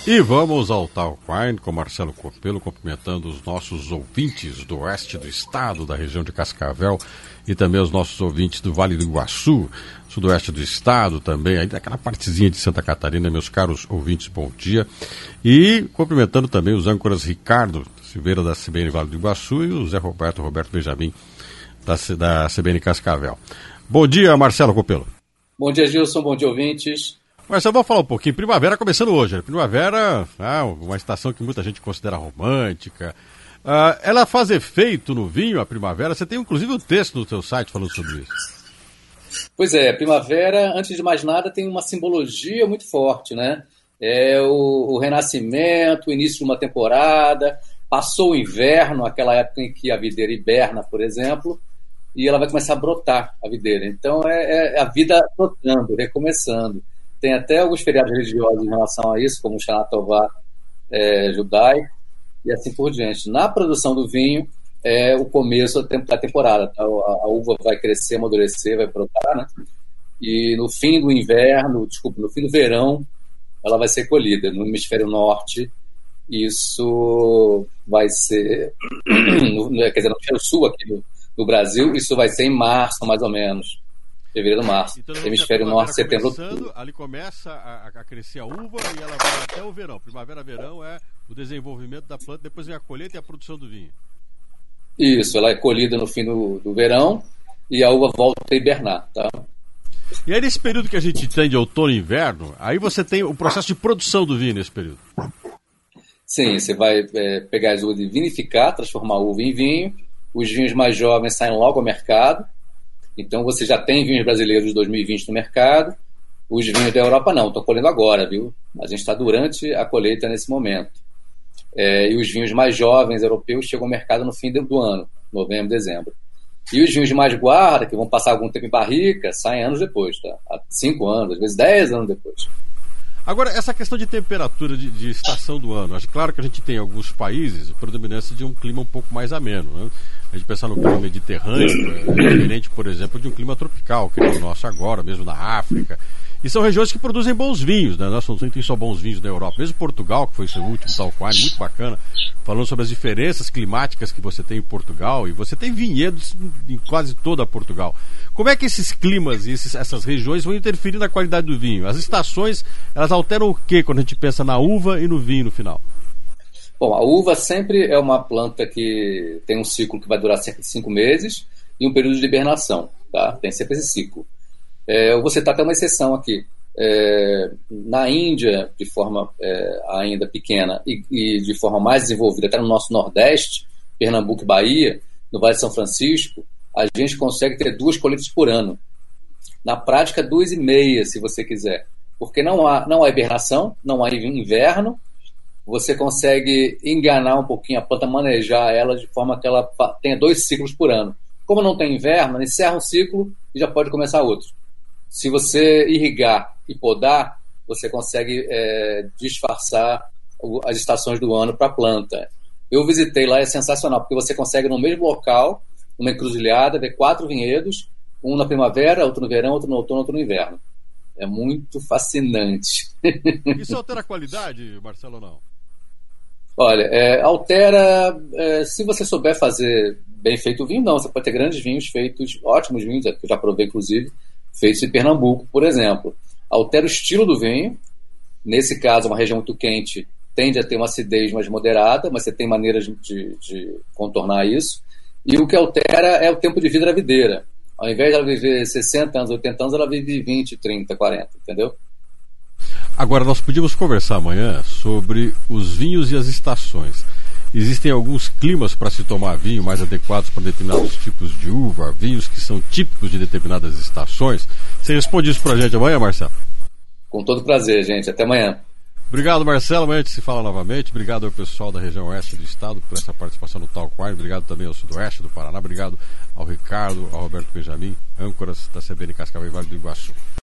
E vamos ao Talk Wine com Marcelo Copelo, cumprimentando os nossos ouvintes do oeste do estado, da região de Cascavel, e também os nossos ouvintes do Vale do Iguaçu, sudoeste do estado também, aí daquela partezinha de Santa Catarina. Meus caros ouvintes, bom dia. E cumprimentando também os âncoras Ricardo Silveira, da CBN Vale do Iguaçu, e o Zé Roberto Benjamin, da CBN Cascavel. Bom dia, Marcelo Copelo. Bom dia, Gilson, bom dia, ouvintes. Marcelo, vamos falar um pouquinho. Primavera começando hoje, né? Primavera, uma estação que muita gente considera romântica. Ela faz efeito no vinho, a primavera? Você tem inclusive um texto no seu site falando sobre isso. Pois é, a primavera, antes de mais nada, tem uma simbologia muito forte, né? É o renascimento, o início de uma temporada, passou o inverno, aquela época em que a videira hiberna, por exemplo, e ela vai começar a brotar, a videira. Então é a vida brotando, recomeçando. Tem até alguns feriados religiosos em relação a isso, como o Shana Tová judaico, e assim por diante. Na produção do vinho, é o começo da temporada. Tá? A uva vai crescer, amadurecer, vai brotar, né? E no fim do inverno, no fim do verão, ela vai ser colhida. No hemisfério norte, isso vai ser... quer dizer, no hemisfério sul aqui do Brasil, isso vai ser em março, mais ou menos. Fevereiro, março. Então, hemisfério norte, setembro, outubro. Ali começa a crescer a uva e ela vai até o verão. Primavera, verão é o desenvolvimento da planta, depois vem a colheita e a produção do vinho. Isso, ela é colhida no fim do verão e a uva volta a hibernar, tá? E aí nesse período que a gente tem de outono e inverno, aí você tem o processo de produção do vinho nesse período. Sim, você vai pegar as uvas e vinificar, transformar a uva em vinho. Os vinhos mais jovens saem logo ao mercado. Então você já tem vinhos brasileiros de 2020 no mercado. Os vinhos da Europa não, estão colhendo agora, viu? A gente está durante a colheita nesse momento. E os vinhos mais jovens europeus chegam ao mercado no fim do ano, novembro, dezembro. E os vinhos de mais guarda, que vão passar algum tempo em barrica, saem anos depois, tá? Há 5 anos, às vezes 10 anos depois. Agora, essa questão de temperatura de estação do ano, acho claro que a gente tem alguns países a predominância de um clima um pouco mais ameno, né? A gente pensar no clima mediterrâneo, é diferente, por exemplo, de um clima tropical, que é o nosso agora, mesmo na África. E são regiões que produzem bons vinhos, né? Nós não temos só bons vinhos na Europa. Mesmo Portugal, que foi seu último Talk Wine, muito bacana, falando sobre as diferenças climáticas que você tem em Portugal, e você tem vinhedos em quase toda Portugal. Como é que esses climas e essas regiões vão interferir na qualidade do vinho? As estações, elas alteram o que quando a gente pensa na uva e no vinho no final? Bom, a uva sempre é uma planta que tem um ciclo que vai durar cerca de 5 meses e um período de hibernação, tá? Tem sempre esse ciclo. Eu vou citar até uma exceção aqui. Na Índia, de forma ainda pequena e de forma mais desenvolvida, até no nosso Nordeste, Pernambuco e Bahia, no Vale de São Francisco, a gente consegue ter 2 colheitas por ano. Na prática, 2,5, se você quiser. Porque não há hibernação, não há inverno, você consegue enganar um pouquinho a planta, manejar ela de forma que ela tenha 2 ciclos por ano. Como não tem inverno, encerra um ciclo e já pode começar outro. Se você irrigar e podar, você consegue disfarçar as estações do ano para a planta. Eu visitei lá, é sensacional, porque você consegue no mesmo local, uma encruzilhada, ver 4 vinhedos, um na primavera, outro no verão, outro no outono, outro no inverno. É muito fascinante. Isso altera a qualidade, Marcelo, ou não? Olha, altera, se você souber fazer bem feito o vinho, não. Você pode ter grandes vinhos feitos, ótimos vinhos, que eu já provei, inclusive, feitos em Pernambuco, por exemplo. Altera o estilo do vinho. Nesse caso, uma região muito quente tende a ter uma acidez mais moderada, mas você tem maneiras de contornar isso. E o que altera é o tempo de vida da videira. Ao invés de ela viver 60 anos, 80 anos, ela vive 20, 30, 40, entendeu? Agora, nós podíamos conversar amanhã sobre os vinhos e as estações. Existem alguns climas para se tomar vinho mais adequados para determinados tipos de uva, vinhos que são típicos de determinadas estações. Você responde isso para a gente amanhã, Marcelo? Com todo prazer, gente. Até amanhã. Obrigado, Marcelo. Amanhã a gente se fala novamente. Obrigado ao pessoal da região oeste do estado por essa participação no Talk Wine. Obrigado também ao sudoeste do Paraná. Obrigado ao Ricardo, ao Roberto Benjamin, âncoras da CBN Cascavel e Vale do Iguaçu.